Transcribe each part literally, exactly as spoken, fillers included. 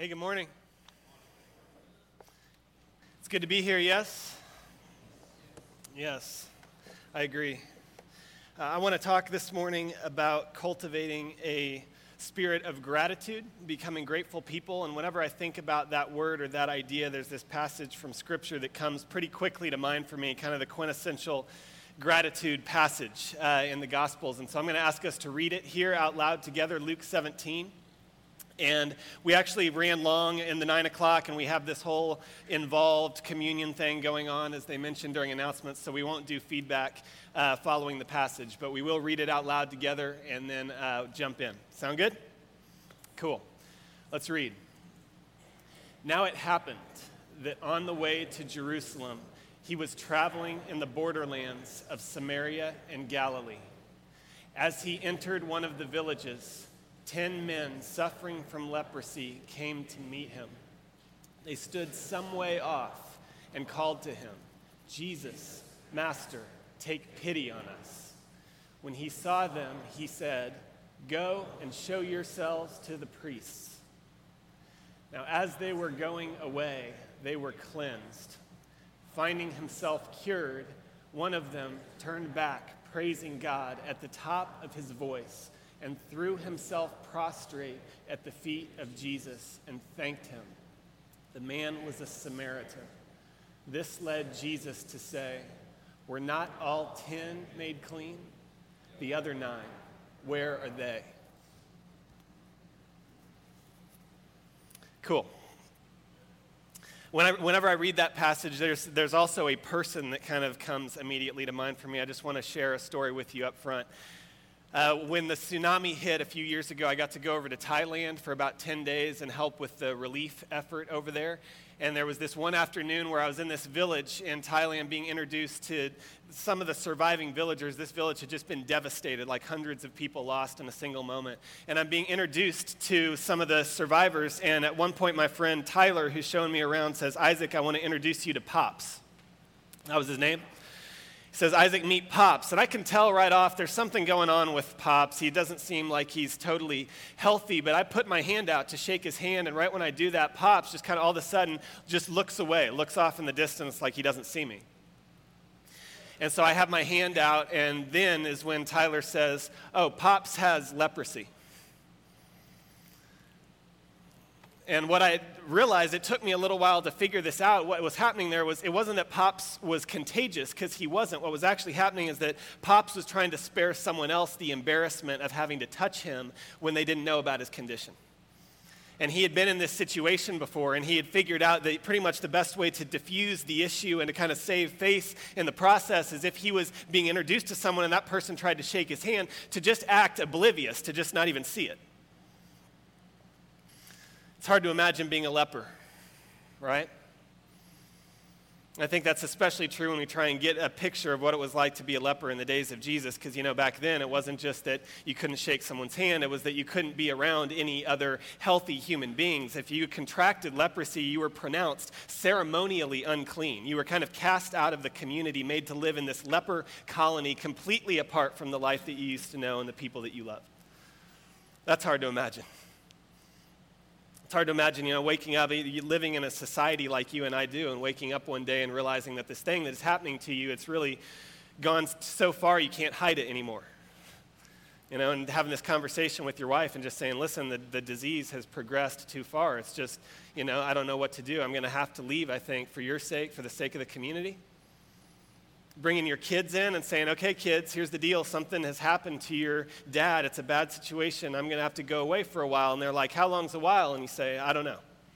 Hey, good morning. It's good to be here, yes? Yes, I agree. Uh, I want to talk this morning about cultivating a spirit of gratitude, becoming grateful people. And whenever I think about that word or that idea, there's this passage from Scripture that comes pretty quickly to mind for me, kind of the quintessential gratitude passage uh, in the Gospels. And so I'm going to ask us to read it here out loud together, Luke seventeen. And we actually ran long in the nine o'clock, and we have this whole involved communion thing going on, as they mentioned during announcements, so we won't do feedback uh, following the passage, but we will read it out loud together and then uh, jump in. Sound good? Cool. Let's read. Now it happened that on the way to Jerusalem, he was traveling in the borderlands of Samaria and Galilee. As he entered one of the villages, Ten men suffering from leprosy came to meet him. They stood some way off and called to him, "Jesus, Master, take pity on us." When he saw them, he said, "Go and show yourselves to the priests." Now, as they were going away, they were cleansed. Finding himself cured, one of them turned back, praising God at the top of his voice, and threw himself prostrate at the feet of Jesus and thanked him. The man was a Samaritan. This led Jesus to say, "Were not all ten made clean? The other nine, where are they?" Cool. When I, whenever I read that passage, there's, there's also a person that kind of comes immediately to mind for me. I just want to share a story with you up front. Uh, when the tsunami hit a few years ago, I got to go over to Thailand for about ten days and help with the relief effort over there. And there was this one afternoon where I was in this village in Thailand being introduced to some of the surviving villagers. This village had just been devastated, like hundreds of people lost in a single moment. And I'm being introduced to some of the survivors. And at one point, my friend Tyler, who's showing me around, says, "Isaac, I want to introduce you to Pops." That was his name. He says, "Isaac, meet Pops." And I can tell right off there's something going on with Pops. He doesn't seem like he's totally healthy, but I put my hand out to shake his hand, and right when I do that, Pops just kind of all of a sudden just looks away, looks off in the distance like he doesn't see me. And so I have my hand out, and then is when Tyler says, "Oh, Pops has leprosy." And what I realized, it took me a little while to figure this out. What was happening there was, it wasn't that Pops was contagious, because he wasn't. What was actually happening is that Pops was trying to spare someone else the embarrassment of having to touch him when they didn't know about his condition. And he had been in this situation before, and he had figured out that pretty much the best way to diffuse the issue and to kind of save face in the process is if he was being introduced to someone and that person tried to shake his hand, to just act oblivious, to just not even see it. It's hard to imagine being a leper, right? I think that's especially true when we try and get a picture of what it was like to be a leper in the days of Jesus, because, you know, back then it wasn't just that you couldn't shake someone's hand, it was that you couldn't be around any other healthy human beings. If you contracted leprosy, you were pronounced ceremonially unclean. You were kind of cast out of the community, made to live in this leper colony completely apart from the life that you used to know and the people that you loved. That's hard to imagine. It's hard to imagine, you know, waking up, living in a society like you and I do, and waking up one day and realizing that this thing that is happening to you, it's really gone so far you can't hide it anymore. You know, and having this conversation with your wife and just saying, "Listen, the, the disease has progressed too far. It's just, you know, I don't know what to do. I'm going to have to leave, I think, for your sake, for the sake of the community." Bringing your kids in and saying, "Okay, kids, here's the deal. Something has happened to your dad. It's a bad situation. I'm going to have to go away for a while." And they're like, "How long's a while?" And you say, "I don't know."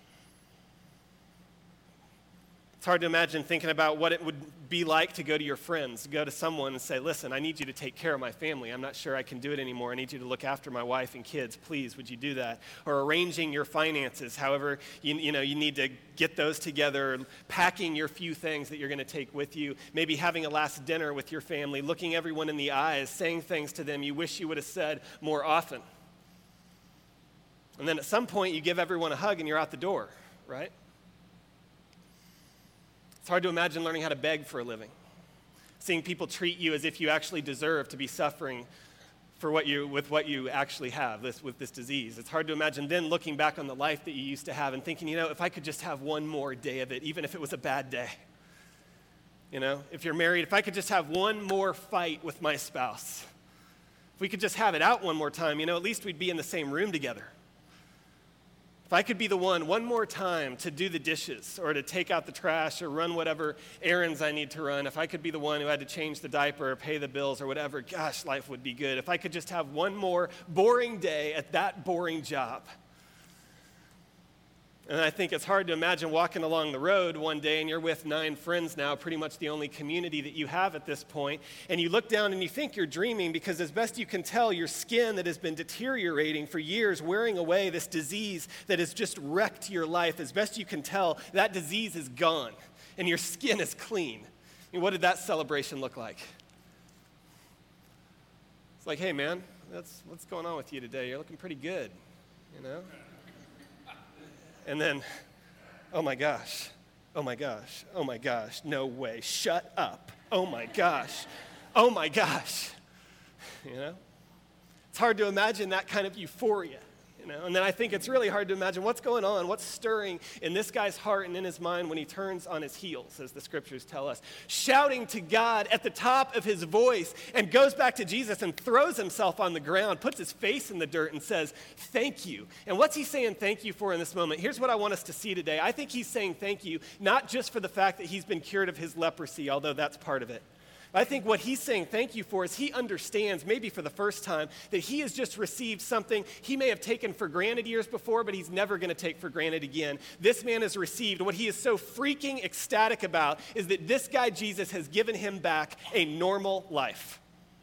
It's hard to imagine thinking about what it would be like to go to your friends, go to someone and say, "Listen, I need you to take care of my family. I'm not sure I can do it anymore. I need you to look after my wife and kids. Please, would you do that?" Or arranging your finances, however, you, you know, you need to get those together, packing your few things that you're going to take with you, maybe having a last dinner with your family, looking everyone in the eyes, saying things to them you wish you would have said more often. And then at some point, you give everyone a hug and you're out the door, right? It's hard to imagine learning how to beg for a living, seeing people treat you as if you actually deserve to be suffering for what you with what you actually have this with this disease. It's hard to imagine then looking back on the life that you used to have and thinking, you know, if I could just have one more day of it, even if it was a bad day. You know, if you're married, if I could just have one more fight with my spouse, if we could just have it out one more time, you know, at least we'd be in the same room together. If I could be the one one more time to do the dishes or to take out the trash or run whatever errands I need to run, if I could be the one who had to change the diaper or pay the bills or whatever, gosh, life would be good. If I could just have one more boring day at that boring job. And I think it's hard to imagine walking along the road one day and you're with nine friends now, pretty much the only community that you have at this point, and you look down and you think you're dreaming because as best you can tell, your skin that has been deteriorating for years, wearing away this disease that has just wrecked your life, as best you can tell, that disease is gone and your skin is clean. I mean, what did that celebration look like? It's like, hey man, that's, what's going on with you today? You're looking pretty good, you know? And then, oh my gosh, oh my gosh, oh my gosh, no way, shut up, oh my gosh, oh my gosh, you know? It's hard to imagine that kind of euphoria, you know? And then I think it's really hard to imagine what's going on, what's stirring in this guy's heart and in his mind when he turns on his heels, as the scriptures tell us, shouting to God at the top of his voice and goes back to Jesus and throws himself on the ground, puts his face in the dirt and says, thank you. And what's he saying thank you for in this moment? Here's what I want us to see today. I think he's saying thank you, not just for the fact that he's been cured of his leprosy, although that's part of it. I think what he's saying thank you for is he understands, maybe for the first time, that he has just received something he may have taken for granted years before, but he's never going to take for granted again. This man has received what he is so freaking ecstatic about is that this guy Jesus has given him back a normal life.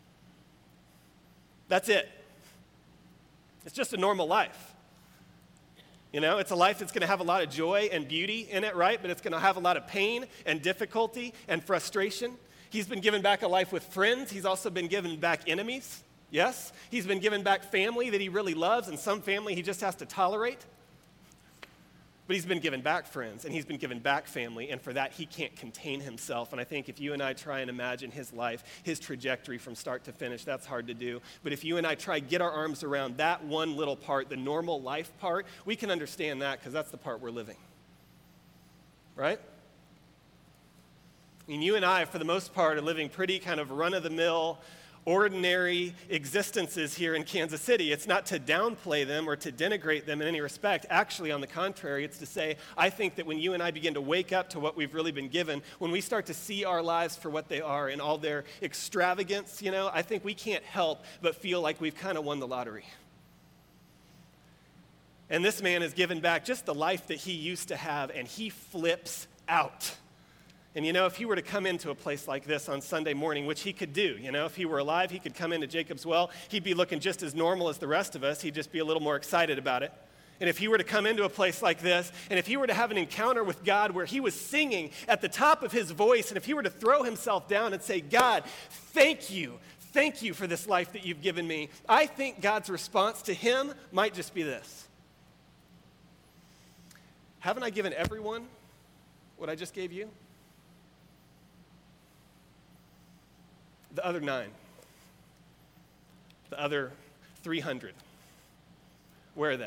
That's it. It's just a normal life. You know, it's a life that's going to have a lot of joy and beauty in it, right? But it's going to have a lot of pain and difficulty and frustration. He's been given back a life with friends. He's also been given back enemies. Yes? He's been given back family that he really loves and some family he just has to tolerate. But he's been given back friends and he's been given back family, and for that he can't contain himself. And I think if you and I try and imagine his life, his trajectory from start to finish, that's hard to do. But if you and I try to get our arms around that one little part, the normal life part, we can understand that because that's the part we're living. Right? I mean, you and I, for the most part, are living pretty kind of run-of-the-mill, ordinary existences here in Kansas City. It's not to downplay them or to denigrate them in any respect. Actually, on the contrary, it's to say, I think that when you and I begin to wake up to what we've really been given, when we start to see our lives for what they are in all their extravagance, you know, I think we can't help but feel like we've kind of won the lottery. And this man is given back just the life that he used to have, and he flips out. And you know, if he were to come into a place like this on Sunday morning, which he could do, you know, if he were alive, he could come into Jacob's Well. He'd be looking just as normal as the rest of us. He'd just be a little more excited about it. And if he were to come into a place like this, and if he were to have an encounter with God where he was singing at the top of his voice, and if he were to throw himself down and say, God, thank you, thank you for this life that you've given me, I think God's response to him might just be this. Haven't I given everyone what I just gave you? The other nine, the other three hundred, where are they?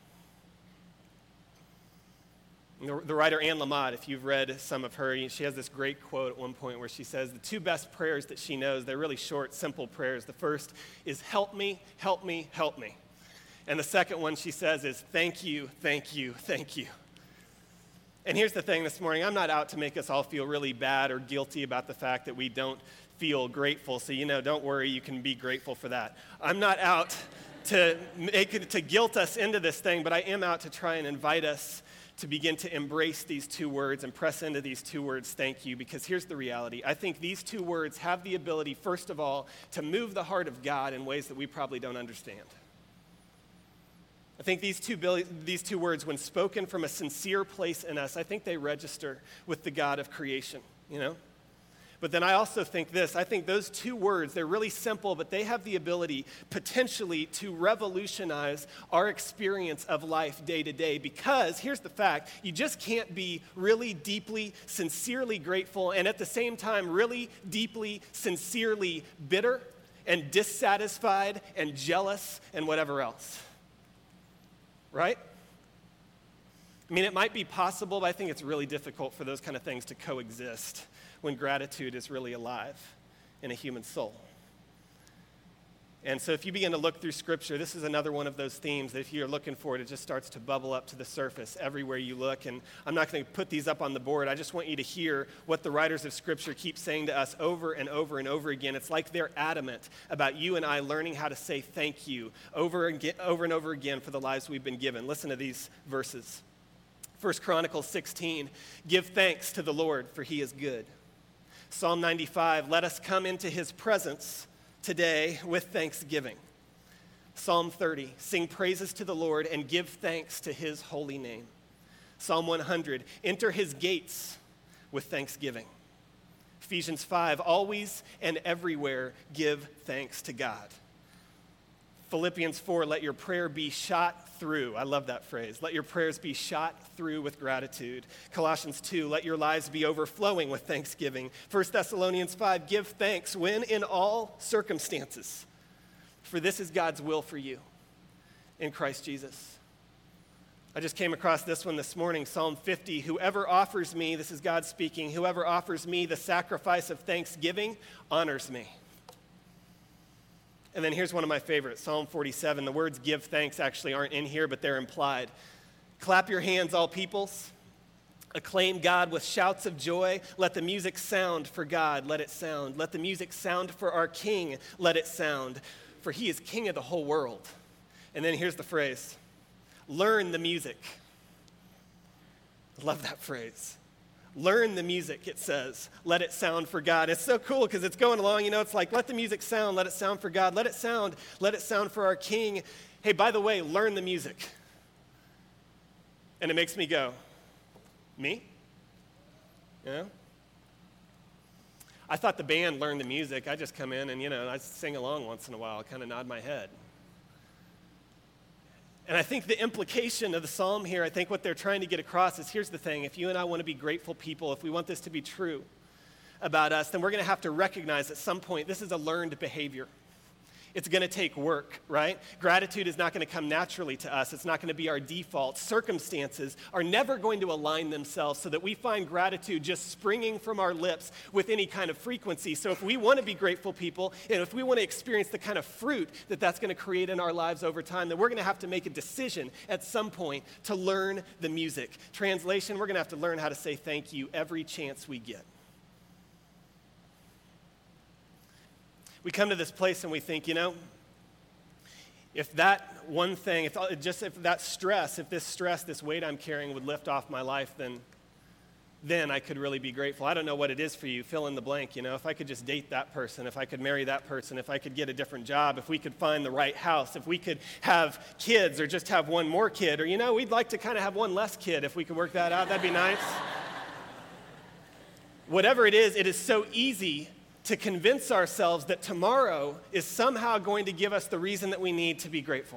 The, the writer Anne Lamott, if you've read some of her, she has this great quote at one point where she says the two best prayers that she knows, they're really short, simple prayers. The first is help me, help me, help me. And the second one she says is thank you, thank you, thank you. And here's the thing this morning, I'm not out to make us all feel really bad or guilty about the fact that we don't feel grateful. So, you know, don't worry, you can be grateful for that. I'm not out to make it, to guilt us into this thing, but I am out to try and invite us to begin to embrace these two words and press into these two words, thank you, because here's the reality. I think these two words have the ability, first of all, to move the heart of God in ways that we probably don't understand. I think these two, these two words, when spoken from a sincere place in us, I think they register with the God of creation, you know? But then I also think this, I think those two words, they're really simple, but they have the ability potentially to revolutionize our experience of life day to day. Because here's the fact, you just can't be really deeply, sincerely grateful and at the same time really deeply, sincerely bitter and dissatisfied and jealous and whatever else. Right? I mean, it might be possible, but I think it's really difficult for those kind of things to coexist when gratitude is really alive in a human soul. And so if you begin to look through Scripture, this is another one of those themes that if you're looking for it, it just starts to bubble up to the surface everywhere you look. And I'm not going to put these up on the board. I just want you to hear what the writers of Scripture keep saying to us over and over and over again. It's like they're adamant about you and I learning how to say thank you over and, get, over and over again for the lives we've been given. Listen to these verses. First Chronicles sixteen, give thanks to the Lord, for he is good. Psalm ninety-five, let us come into his presence today with thanksgiving. Psalm thirty, sing praises to the Lord and give thanks to his holy name. Psalm one hundred, enter his gates with thanksgiving. Ephesians five, always and everywhere give thanks to God. Philippians four, let your prayer be shot through. I love that phrase. Let your prayers be shot through with gratitude. Colossians two, let your lives be overflowing with thanksgiving. First Thessalonians five, give thanks when in all circumstances, for this is God's will for you in Christ Jesus. I just came across this one this morning, Psalm fifty, whoever offers me, this is God speaking, whoever offers me the sacrifice of thanksgiving honors me. And then here's one of my favorites, Psalm forty-seven. The words give thanks actually aren't in here, but they're implied. Clap your hands, all peoples. Acclaim God with shouts of joy. Let the music sound for God. Let it sound. Let the music sound for our King. Let it sound. For he is King of the whole world. And then here's the phrase. Learn the music. I love that phrase. Learn the music, it says. Let it sound for God. It's so cool because it's going along, you know, it's like, let the music sound, let it sound for God. Let it sound, let it sound for our King. Hey, by the way, learn the music. And it makes me go, me? You know? I thought the band learned the music. I just come in and, you know, I sing along once in a while, kind of nod my head. And I think the implication of the psalm here, I think what they're trying to get across is, here's the thing, if you and I want to be grateful people, if we want this to be true about us, then we're going to have to recognize at some point this is a learned behavior. It's going to take work, right? Gratitude is not going to come naturally to us. It's not going to be our default. Circumstances are never going to align themselves so that we find gratitude just springing from our lips with any kind of frequency. So if we want to be grateful people, and if we want to experience the kind of fruit that that's going to create in our lives over time, then we're going to have to make a decision at some point to learn the music. Translation, we're going to have to learn how to say thank you every chance we get. We come to this place and we think, you know, if that one thing, if just if that stress, if this stress, this weight I'm carrying would lift off my life, then then I could really be grateful. I don't know what it is for you, fill in the blank, you know, if I could just date that person, if I could marry that person, if I could get a different job, if we could find the right house, if we could have kids or just have one more kid, or, you know, we'd like to kind of have one less kid if we could work that out, that'd be nice. Whatever it is, it is so easy to convince ourselves that tomorrow is somehow going to give us the reason that we need to be grateful.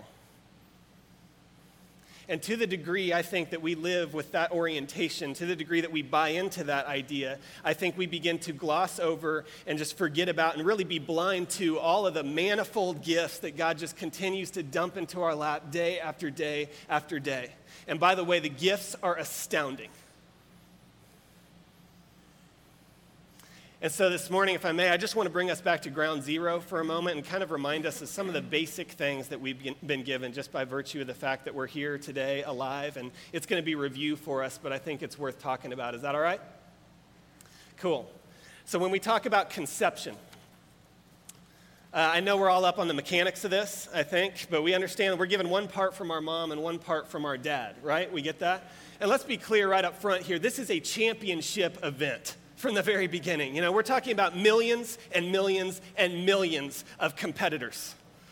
And to the degree I think that we live with that orientation, to the degree that we buy into that idea, I think we begin to gloss over and just forget about and really be blind to all of the manifold gifts that God just continues to dump into our lap day after day after day. And by the way, the gifts are astounding. And so this morning, if I may, I just want to bring us back to ground zero for a moment and kind of remind us of some of the basic things that we've been given just by virtue of the fact that we're here today alive. And it's going to be review for us, but I think it's worth talking about. Is that all right? Cool. So when we talk about conception, uh, I know we're all up on the mechanics of this, I think, but we understand that we're given one part from our mom and one part from our dad, right? We get that? And let's be clear right up front here. This is a championship event. From the very beginning. You know, we're talking about millions and millions and millions of competitors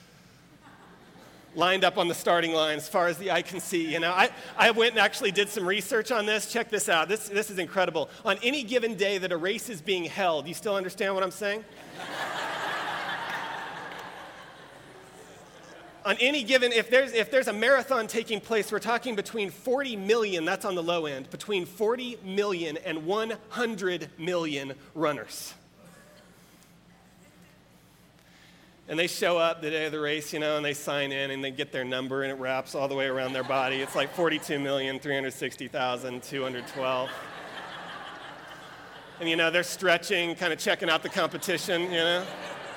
lined up on the starting line as far as the eye can see. You know, I, I went and actually did some research on this. Check this out. This, this is incredible. On any given day that a race is being held, you still understand what I'm saying? On any given, if there's if there's a marathon taking place, we're talking between forty million, that's on the low end, between forty million and one hundred million runners. And they show up the day of the race, you know, and they sign in and they get their number and it wraps all the way around their body. It's like forty-two million, three hundred sixty thousand, two hundred twelve. And, you know, they're stretching, kind of checking out the competition, you know.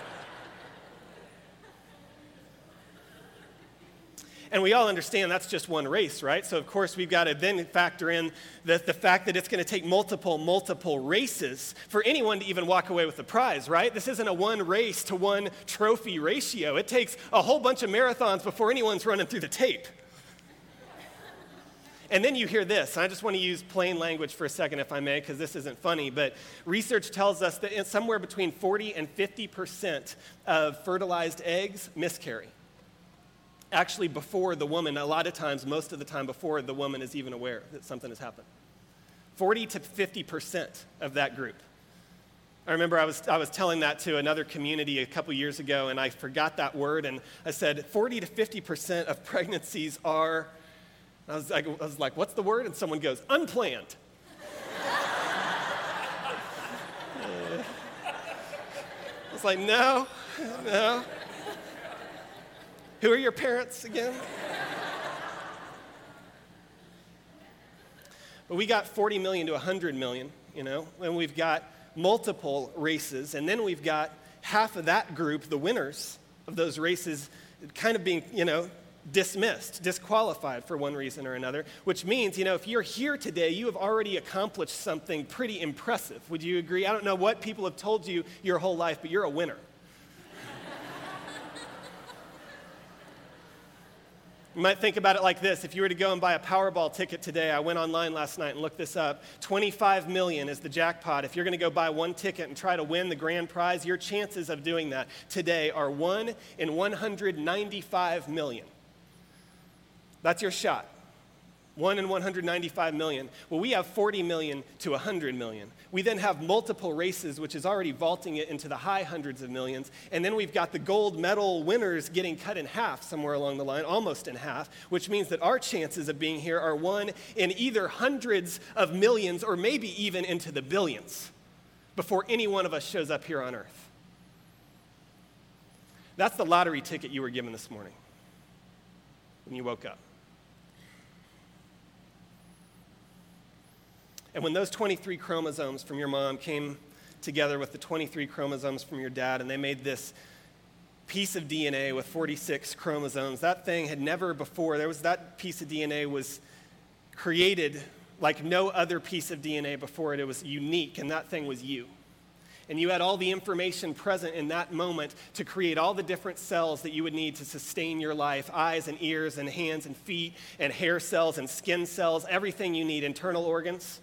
And we all understand that's just one race, right? So, of course, we've got to then factor in the, the fact that it's going to take multiple, multiple races for anyone to even walk away with the prize, right? This isn't a one race to one trophy ratio. It takes a whole bunch of marathons before anyone's running through the tape. And then you hear this. I just want to use plain language for a second, if I may, because this isn't funny. But research tells us that somewhere between forty and fifty percent of fertilized eggs miscarry. Actually, before the woman, a lot of times, most of the time, before the woman is even aware that something has happened. forty to fifty percent of that group. I remember I was, I was telling that to another community a couple years ago, and I forgot that word, and I said, forty to fifty percent of pregnancies are, I was, like, I was like, what's the word? And someone goes, unplanned. uh, I was like, no, no. Who are your parents again? But we got forty million to one hundred million, you know, and we've got multiple races, and then we've got half of that group, the winners of those races, kind of being, you know, dismissed, disqualified for one reason or another, which means, you know, if you're here today, you have already accomplished something pretty impressive. Would you agree? I don't know what people have told you your whole life, but you're a winner. You might think about it like this. If you were to go and buy a Powerball ticket today, I went online last night and looked this up. twenty-five million is the jackpot. If you're going to go buy one ticket and try to win the grand prize, your chances of doing that today are one in one hundred ninety-five million. That's your shot. one in one hundred ninety-five million. Well, we have forty million to one hundred million. We then have multiple races, which is already vaulting it into the high hundreds of millions. And then we've got the gold medal winners getting cut in half somewhere along the line, almost in half, which means that our chances of being here are one in either hundreds of millions or maybe even into the billions before any one of us shows up here on earth. That's the lottery ticket you were given this morning when you woke up. And when those twenty-three chromosomes from your mom came together with the twenty-three chromosomes from your dad, and they made this piece of D N A with forty-six chromosomes, that thing had never before, there was that piece of D N A was created like no other piece of D N A before it. It was unique, and that thing was you. And you had all the information present in that moment to create all the different cells that you would need to sustain your life, eyes and ears and hands and feet and hair cells and skin cells, everything you need, internal organs.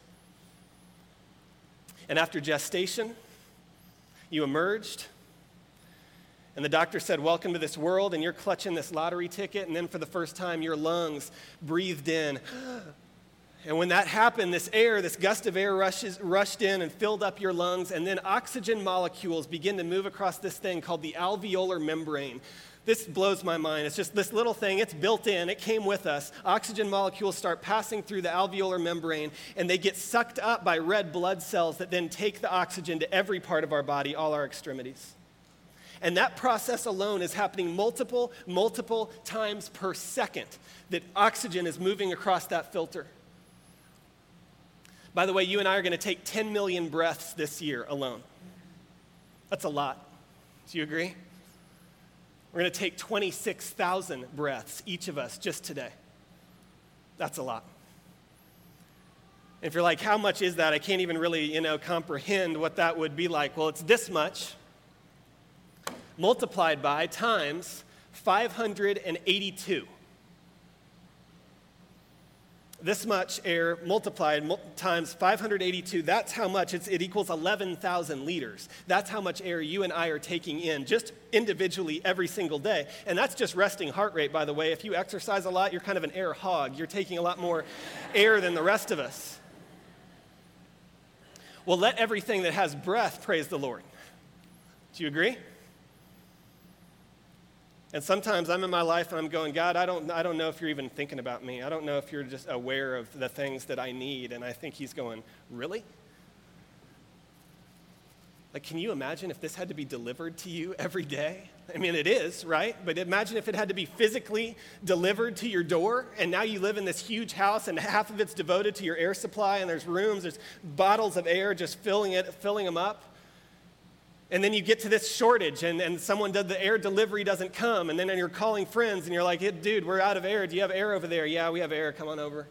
And after gestation, you emerged, and the doctor said, welcome to this world, and you're clutching this lottery ticket, and then for the first time, your lungs breathed in. And when that happened, this air, this gust of air rushes, rushed in and filled up your lungs, and then oxygen molecules begin to move across this thing called the alveolar membrane. This blows my mind. It's just this little thing. It's built in. It came with us. Oxygen molecules start passing through the alveolar membrane, and they get sucked up by red blood cells that then take the oxygen to every part of our body, all our extremities. And that process alone is happening multiple, multiple times per second that oxygen is moving across that filter. By the way, you and I are going to take ten million breaths this year alone. That's a lot. Do you agree? We're going to take twenty-six thousand breaths, each of us, just today. That's a lot. If you're like, how much is that? I can't even really, you know, comprehend what that would be like. Well, it's this much multiplied by times five hundred eighty-two. This much air multiplied mul- times five hundred eighty-two, that's how much, it's, it equals eleven thousand liters. That's how much air you and I are taking in just individually every single day. And that's just resting heart rate, by the way. If you exercise a lot, you're kind of an air hog. You're taking a lot more air than the rest of us. Well, let everything that has breath praise the Lord. Do you agree? And sometimes I'm in my life and I'm going, God, I don't, I don't know if you're even thinking about me. I don't know if you're just aware of the things that I need. And I think he's going, really? Like, can you imagine if this had to be delivered to you every day? I mean, it is, right? But imagine if it had to be physically delivered to your door, and now you live in this huge house, and half of it's devoted to your air supply, and there's rooms, there's bottles of air just filling it, filling them up. And then you get to this shortage, and, and someone does the air delivery doesn't come, and then you're calling friends, and you're like, hey, dude, we're out of air. Do you have air over there? Yeah, we have air. Come on over.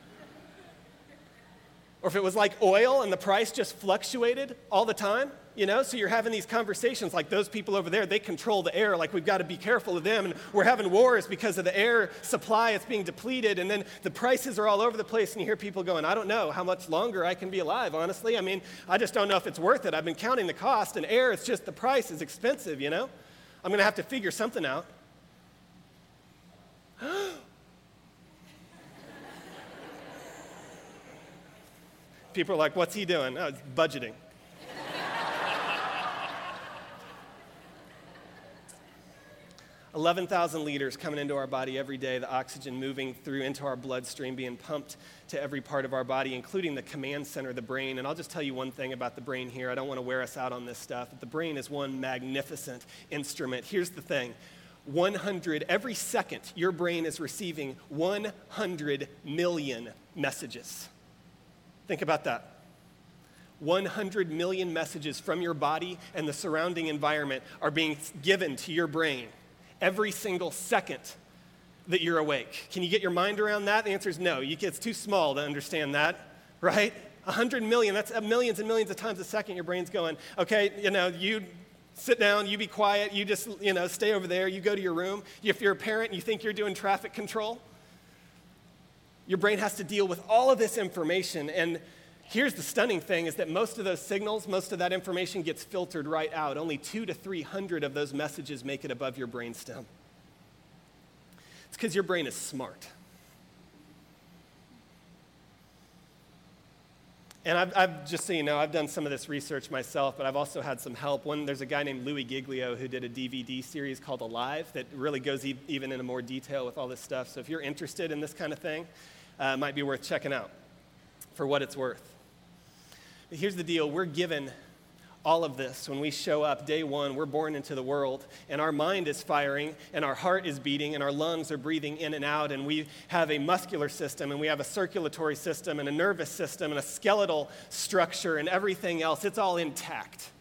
Or if it was like oil and the price just fluctuated all the time, you know, so you're having these conversations like those people over there, they control the air, like we've got to be careful of them, and we're having wars because of the air supply, it's being depleted, and then the prices are all over the place, and you hear people going, I don't know how much longer I can be alive, honestly. I mean, I just don't know if it's worth it. I've been counting the cost, and air, it's just the price is expensive, you know? I'm going to have to figure something out. People are like, what's he doing? Oh, it's budgeting. eleven thousand liters coming into our body every day, the oxygen moving through into our bloodstream, being pumped to every part of our body, including the command center, the brain. And I'll just tell you one thing about the brain here. I don't want to wear us out on this stuff, but the brain is one magnificent instrument. Here's the thing. one hundred, every second, your brain is receiving one hundred million messages. Think about that. one hundred million messages from your body and the surrounding environment are being given to your brain every single second that you're awake. Can you get your mind around that? The answer is no. You, it's too small to understand that, right? one hundred million, that's millions and millions of times a second your brain's going, okay, you know, you sit down, you be quiet, you just, you know, stay over there, you go to your room. If you're a parent and you think you're doing traffic control, your brain has to deal with all of this information. And here's the stunning thing is that most of those signals, most of that information gets filtered right out. Only two to three hundred of those messages make it above your brainstem. It's because your brain is smart. And I've, I've, just so you know, I've done some of this research myself, but I've also had some help. One, there's a guy named Louis Giglio who did a D V D series called Alive that really goes e- even into more detail with all this stuff. So if you're interested in this kind of thing, uh, it might be worth checking out for what it's worth. But here's the deal. We're given all of this when we show up day one. We're born into the world, and our mind is firing, and our heart is beating, and our lungs are breathing in and out, and we have a muscular system, and we have a circulatory system, and a nervous system, and a skeletal structure, and everything else. It's all intact.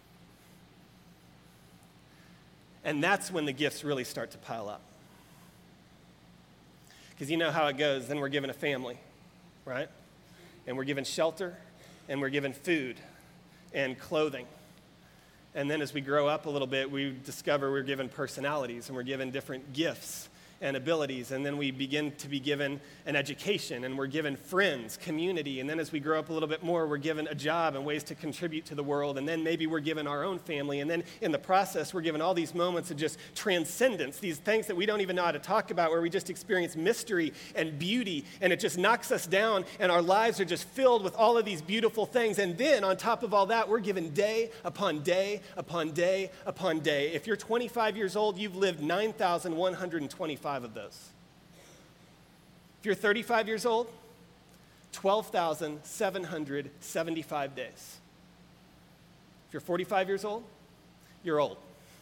And that's when the gifts really start to pile up. Because you know how it goes. Then we're given a family, right? And we're given shelter, and we're given food and clothing. And then as we grow up a little bit, we discover we're given personalities, and we're given different gifts and abilities. And then we begin to be given an education, and we're given friends, community. And then as we grow up a little bit more, we're given a job and ways to contribute to the world. And then maybe we're given our own family. And then in the process, we're given all these moments of just transcendence, these things that we don't even know how to talk about, where we just experience mystery and beauty, and it just knocks us down, and our lives are just filled with all of these beautiful things. And then on top of all that, we're given day upon day upon day upon day. If you're twenty-five years old, you've lived nine thousand one hundred twenty-five of those. If you're thirty-five years old, twelve thousand seven hundred seventy-five days. If you're forty-five years old, you're old.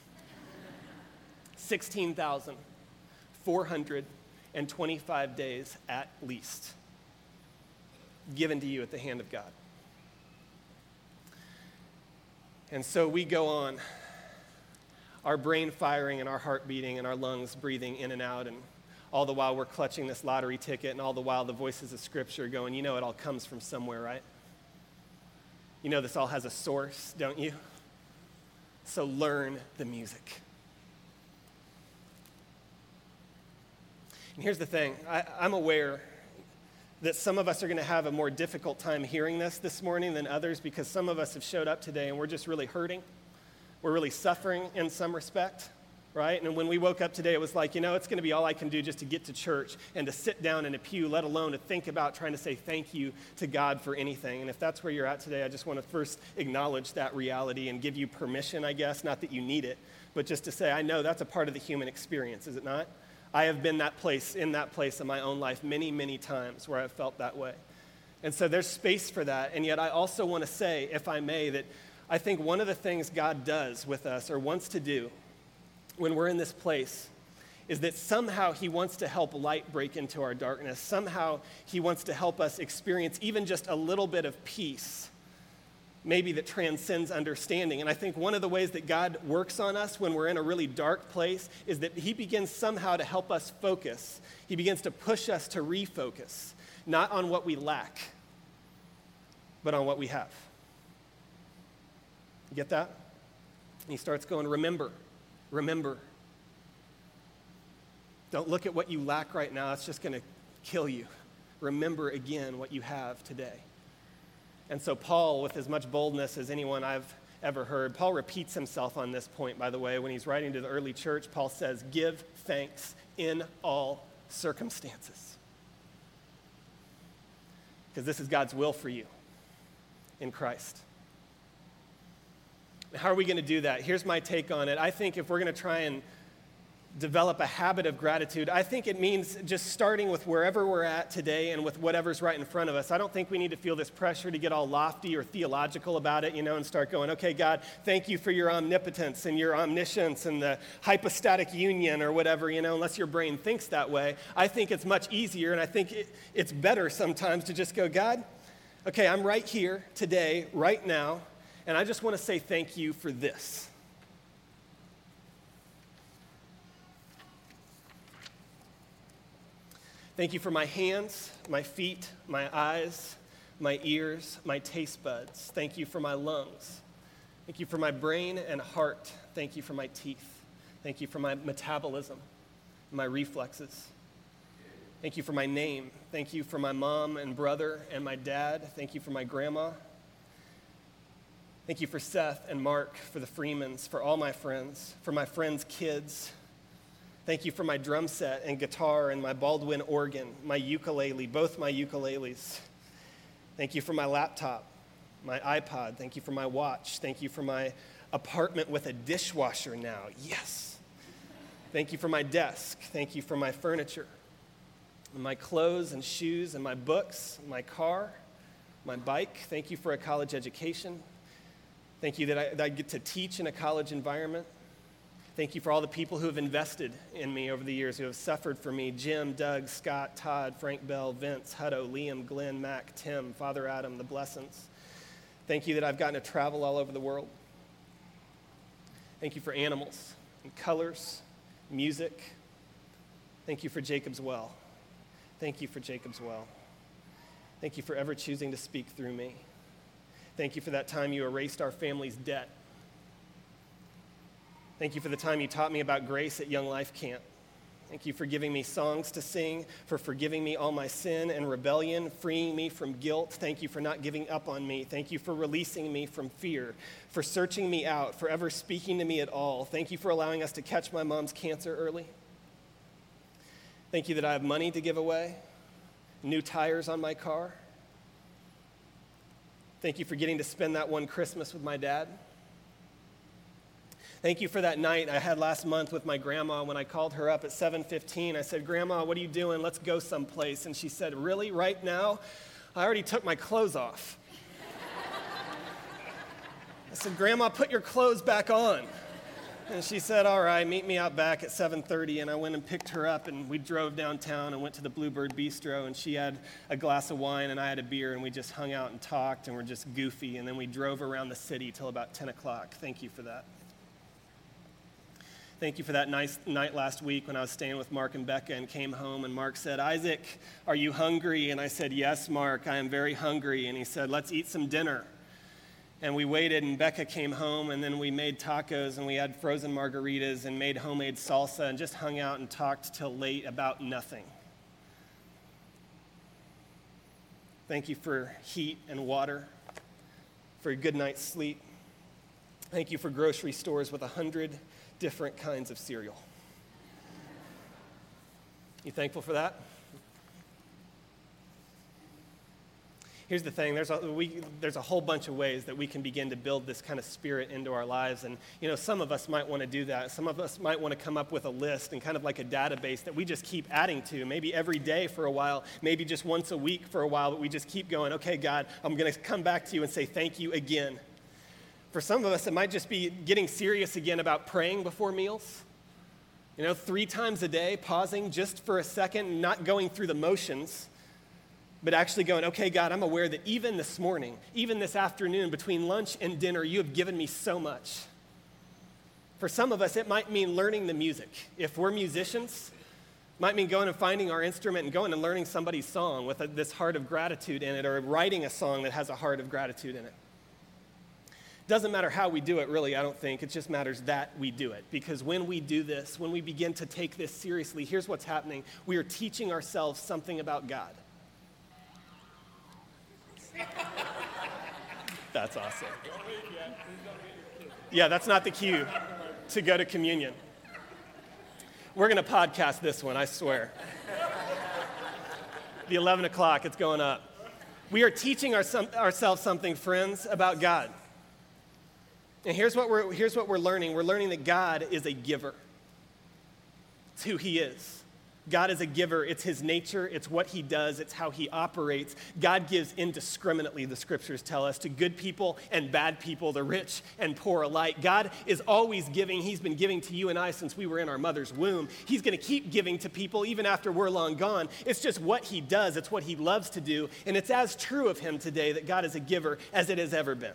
sixteen thousand four hundred twenty-five days at least given to you at the hand of God. And so we go on, our brain firing and our heart beating and our lungs breathing in and out, and all the while we're clutching this lottery ticket, and all the while the voices of Scripture going, you know it all comes from somewhere, right? You know this all has a source, don't you? So learn the music. And here's the thing. I, I'm aware that some of us are going to have a more difficult time hearing this this morning than others, because some of us have showed up today and we're just really hurting. We're really suffering in some respect, right? And when we woke up today, it was like, you know, it's going to be all I can do just to get to church and to sit down in a pew, let alone to think about trying to say thank you to God for anything. And if that's where you're at today, I just want to first acknowledge that reality and give you permission, I guess, not that you need it, but just to say, I know that's a part of the human experience, is it not? I have been that place, in that place in my own life many, many times where I've felt that way. And so there's space for that. And yet I also want to say, if I may, that I think one of the things God does with us or wants to do when we're in this place is that somehow he wants to help light break into our darkness. Somehow he wants to help us experience even just a little bit of peace, maybe that transcends understanding. And I think one of the ways that God works on us when we're in a really dark place is that he begins somehow to help us focus. He begins to push us to refocus, not on what we lack, but on what we have. You get that? And he starts going, remember, remember. Don't look at what you lack right now. It's just going to kill you. Remember again what you have today. And so Paul, with as much boldness as anyone I've ever heard, Paul repeats himself on this point, by the way. When he's writing to the early church, Paul says, give thanks in all circumstances. Because this is God's will for you in Christ. How are we going to do that? Here's my take on it. I think if we're going to try and develop a habit of gratitude, I think it means just starting with wherever we're at today and with whatever's right in front of us. I don't think we need to feel this pressure to get all lofty or theological about it, you know, and start going, okay, God, thank you for your omnipotence and your omniscience and the hypostatic union or whatever, you know, unless your brain thinks that way. I think it's much easier, and I think it, it's better sometimes to just go, God, okay, I'm right here today, right now, and I just want to say thank you for this. Thank you for my hands, my feet, my eyes, my ears, my taste buds. Thank you for my lungs. Thank you for my brain and heart. Thank you for my teeth. Thank you for my metabolism, my reflexes. Thank you for my name. Thank you for my mom and brother and my dad. Thank you for my grandma. Thank you for Seth and Mark, for the Freemans, for all my friends, for my friends' kids. Thank you for my drum set and guitar and my Baldwin organ, my ukulele, both my ukuleles. Thank you for my laptop, my iPod. Thank you for my watch. Thank you for my apartment with a dishwasher now. Yes. Thank you for my desk. Thank you for my furniture, and my clothes and shoes and my books, my car, my bike. Thank you for a college education. Thank you that I, that I get to teach in a college environment. Thank you for all the people who have invested in me over the years, who have suffered for me. Jim, Doug, Scott, Todd, Frank Bell, Vince, Hutto, Liam, Glenn, Mac, Tim, Father Adam, the Blessings. Thank you that I've gotten to travel all over the world. Thank you for animals and colors, music. Thank you for Jacob's Well. Thank you for Jacob's Well. Thank you for ever choosing to speak through me. Thank you for that time you erased our family's debt. Thank you for the time you taught me about grace at Young Life Camp. Thank you for giving me songs to sing, for forgiving me all my sin and rebellion, freeing me from guilt. Thank you for not giving up on me. Thank you for releasing me from fear, for searching me out, for ever speaking to me at all. Thank you for allowing us to catch my mom's cancer early. Thank you that I have money to give away, new tires on my car. Thank you for getting to spend that one Christmas with my dad. Thank you for that night I had last month with my grandma when I called her up at seven fifteen. I said, Grandma, what are you doing? Let's go someplace. And she said, really, right now? I already took my clothes off. I said, Grandma, put your clothes back on. And she said, all right, meet me out back at seven thirty. And I went and picked her up, and we drove downtown and went to the Bluebird Bistro, and she had a glass of wine and I had a beer, and we just hung out and talked, and we're just goofy. And then we drove around the city till about ten o'clock. Thank you for that. Thank you for that nice night last week when I was staying with Mark and Becca and came home, and Mark said, Isaac, are you hungry? And I said, yes, Mark, I am very hungry. And he said, let's eat some dinner. And we waited, and Becca came home, and then we made tacos, and we had frozen margaritas and made homemade salsa and just hung out and talked till late about nothing. Thank you for heat and water, for a good night's sleep. Thank you for grocery stores with a hundred different kinds of cereal. You thankful for that? Here's the thing, there's a, we, there's a whole bunch of ways that we can begin to build this kind of spirit into our lives. And, you know, some of us might want to do that. Some of us might want to come up with a list and kind of like a database that we just keep adding to, maybe every day for a while, maybe just once a week for a while, but we just keep going, okay, God, I'm going to come back to you and say thank you again. For some of us, it might just be getting serious again about praying before meals. You know, three times a day, pausing just for a second, not going through the motions, but actually going, okay, God, I'm aware that even this morning, even this afternoon, between lunch and dinner, you have given me so much. For some of us, it might mean learning the music. If we're musicians, it might mean going and finding our instrument and going and learning somebody's song with a, this heart of gratitude in it, or writing a song that has a heart of gratitude in it. Doesn't matter how we do it, really, I don't think. It just matters that we do it. Because when we do this, when we begin to take this seriously, here's what's happening. We are teaching ourselves something about God. That's awesome. Yeah, that's not the cue to go to communion. We're going to podcast this one, I swear. The eleven o'clock, it's going up. We are teaching our, ourselves something, friends, about God. And here's what we're, here's what we're learning. We're learning that God is a giver. It's who he is. God is a giver. It's his nature. It's what he does. It's how he operates. God gives indiscriminately, the scriptures tell us, to good people and bad people, the rich and poor alike. God is always giving. He's been giving to you and I since we were in our mother's womb. He's going to keep giving to people even after we're long gone. It's just what he does. It's what he loves to do. And it's as true of him today that God is a giver as it has ever been.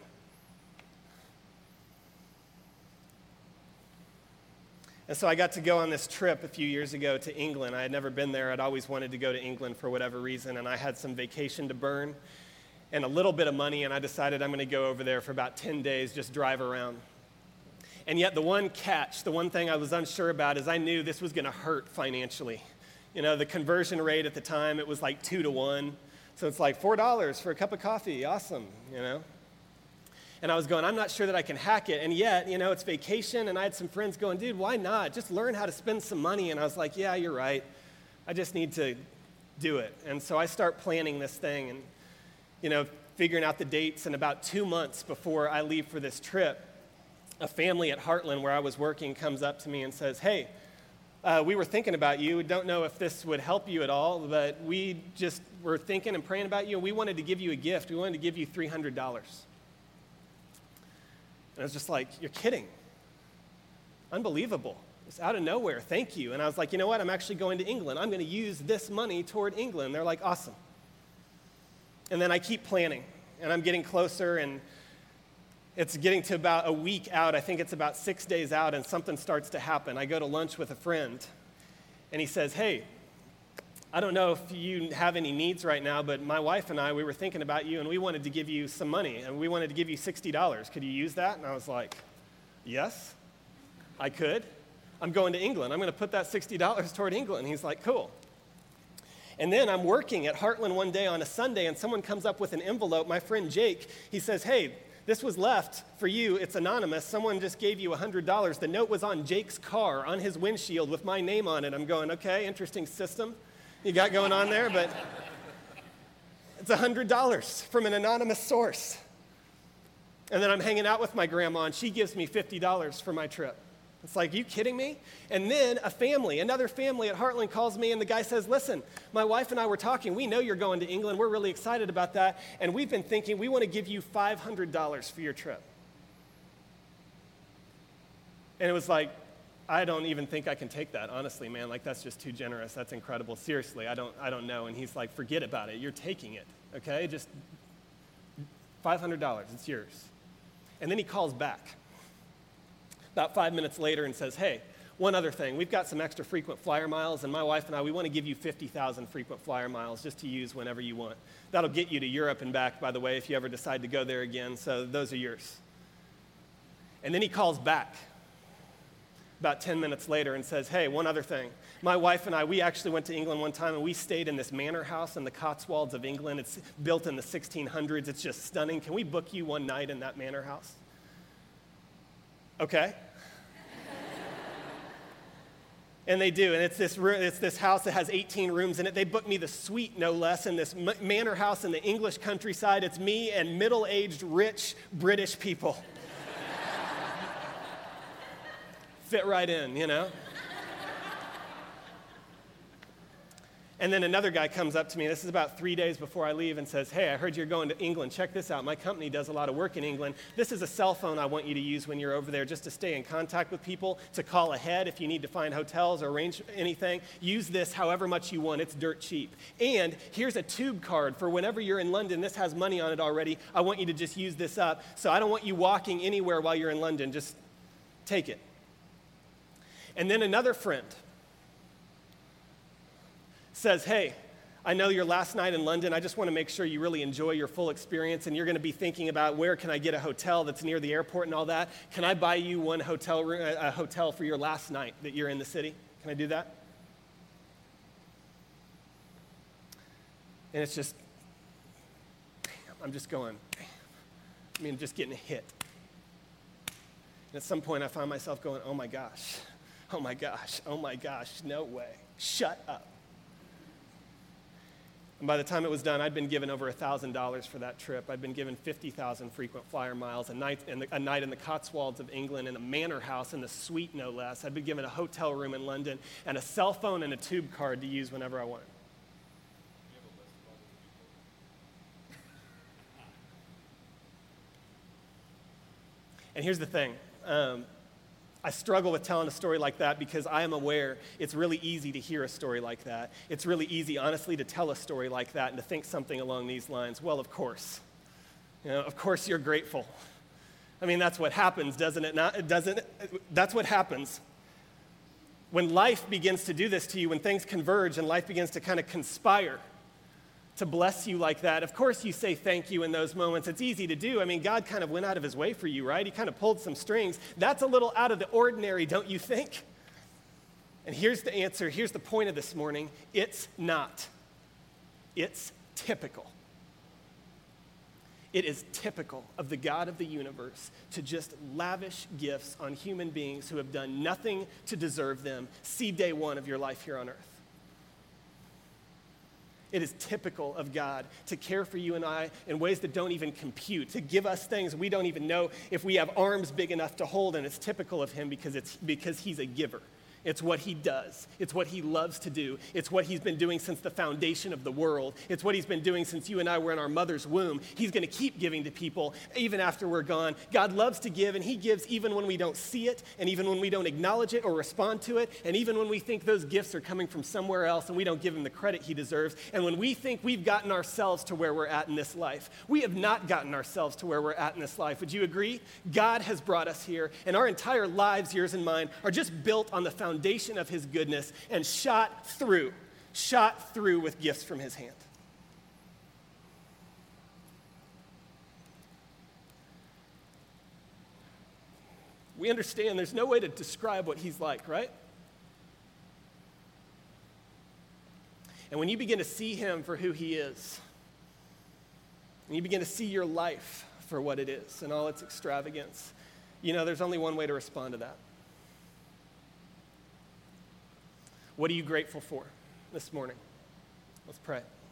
And so I got to go on this trip a few years ago to England. I had never been there. I'd always wanted to go to England for whatever reason, and I had some vacation to burn and a little bit of money, and I decided I'm going to go over there for about ten days, just drive around. And yet the one catch, the one thing I was unsure about is I knew this was going to hurt financially. You know, the conversion rate at the time, it was like two to one. So it's like four dollars for a cup of coffee. Awesome, you know. And I was going, I'm not sure that I can hack it. And yet, you know, it's vacation, and I had some friends going, dude, why not? Just learn how to spend some money. And I was like, yeah, you're right. I just need to do it. And so I start planning this thing and, you know, figuring out the dates. And about two months before I leave for this trip, a family at Heartland where I was working comes up to me and says, hey, uh, we were thinking about you. We don't know if this would help you at all, but we just were thinking and praying about you, and we wanted to give you a gift. We wanted to give you three hundred dollars. And I was just like, you're kidding. Unbelievable. It's out of nowhere. Thank you. And I was like, you know what? I'm actually going to England. I'm going to use this money toward England. They're like, awesome. And then I keep planning, and I'm getting closer, and it's getting to about a week out. I think it's about six days out, and something starts to happen. I go to lunch with a friend, and he says, hey, I don't know if you have any needs right now, but my wife and I, we were thinking about you, and we wanted to give you some money, and we wanted to give you sixty dollars. Could you use that? And I was like, yes, I could. I'm going to England. I'm going to put that sixty dollars toward England. And he's like, cool. And then I'm working at Heartland one day on a Sunday, and someone comes up with an envelope. My friend Jake, he says, hey, this was left for you. It's anonymous. Someone just gave you one hundred dollars. The note was on Jake's car, on his windshield with my name on it. I'm going, okay, interesting system you got going on there, but it's one hundred dollars from an anonymous source. And then I'm hanging out with my grandma, and she gives me fifty dollars for my trip. It's like, you kidding me? And then a family, another family at Heartland calls me, and the guy says, listen, my wife and I were talking. We know you're going to England. We're really excited about that, and we've been thinking we want to give you five hundred dollars for your trip. And it was like, I don't even think I can take that, honestly, man. Like, that's just too generous. That's incredible. Seriously, I don't, I don't know. And he's like, forget about it. You're taking it, okay? Just five hundred dollars. It's yours. And then he calls back about five minutes later and says, hey, one other thing. We've got some extra frequent flyer miles, and my wife and I, we want to give you fifty thousand frequent flyer miles just to use whenever you want. That'll get you to Europe and back, by the way, if you ever decide to go there again. So those are yours. And then he calls back about ten minutes later and says, hey, one other thing. My wife and I, we actually went to England one time, and we stayed in this manor house in the Cotswolds of England. It's built in the sixteen hundreds. It's just stunning. Can we book you one night in that manor house? Okay. And they do, and it's this, it's this house that has eighteen rooms in it. They booked me the suite, no less, in this manor house in the English countryside. It's me and middle-aged, rich British people. Fit right in, you know? And then another guy comes up to me, this is about three days before I leave, and says, hey, I heard you're going to England. Check this out. My company does a lot of work in England. This is a cell phone I want you to use when you're over there just to stay in contact with people, to call ahead if you need to find hotels or arrange anything. Use this however much you want. It's dirt cheap. And here's a tube card for whenever you're in London. This has money on it already. I want you to just use this up. So I don't want you walking anywhere while you're in London. Just take it. And then another friend says, hey, I know your last night in London. I just want to make sure you really enjoy your full experience, and you're going to be thinking about where can I get a hotel that's near the airport and all that. Can I buy you one hotel room, a hotel for your last night that you're in the city? Can I do that? And it's just, I'm just going, I mean, just getting hit. And at some point I find myself going, oh my gosh, oh my gosh, oh my gosh, no way, shut up. And by the time it was done, I'd been given over one thousand dollars for that trip. I'd been given fifty thousand frequent flyer miles, a night, in the, a night in the Cotswolds of England, in a manor house, in the suite, no less. I'd been given a hotel room in London, and a cell phone and a tube card to use whenever I wanted. And here's the thing. Um, I struggle with telling a story like that because I am aware it's really easy to hear a story like that. It's really easy, honestly, to tell a story like that and to think something along these lines. Well, of course. You know, of course you're grateful. I mean, that's what happens, doesn't it not? Doesn't it? That's what happens. When life begins to do this to you, when things converge and life begins to kind of conspire to bless you like that, of course you say thank you in those moments. It's easy to do. I mean, God kind of went out of his way for you, right? He kind of pulled some strings. That's a little out of the ordinary, don't you think? And here's the answer. Here's the point of this morning. It's not. It's typical. It is typical of the God of the universe to just lavish gifts on human beings who have done nothing to deserve them. See day one of your life here on earth. It is typical of God to care for you and I in ways that don't even compute, to give us things we don't even know if we have arms big enough to hold, and it's typical of him because it's because he's a giver. It's what he does. It's what he loves to do. It's what he's been doing since the foundation of the world. It's what he's been doing since you and I were in our mother's womb. He's going to keep giving to people even after we're gone. God loves to give, and he gives even when we don't see it, and even when we don't acknowledge it or respond to it, and even when we think those gifts are coming from somewhere else and we don't give him the credit he deserves, and when we think we've gotten ourselves to where we're at in this life. We have not gotten ourselves to where we're at in this life. Would you agree? God has brought us here, and our entire lives, yours and mine, are just built on the foundation foundation of his goodness and shot through, shot through with gifts from his hand. We understand there's no way to describe what he's like, right? And when you begin to see him for who he is, and you begin to see your life for what it is and all its extravagance, you know, there's only one way to respond to that. What are you grateful for this morning? Let's pray.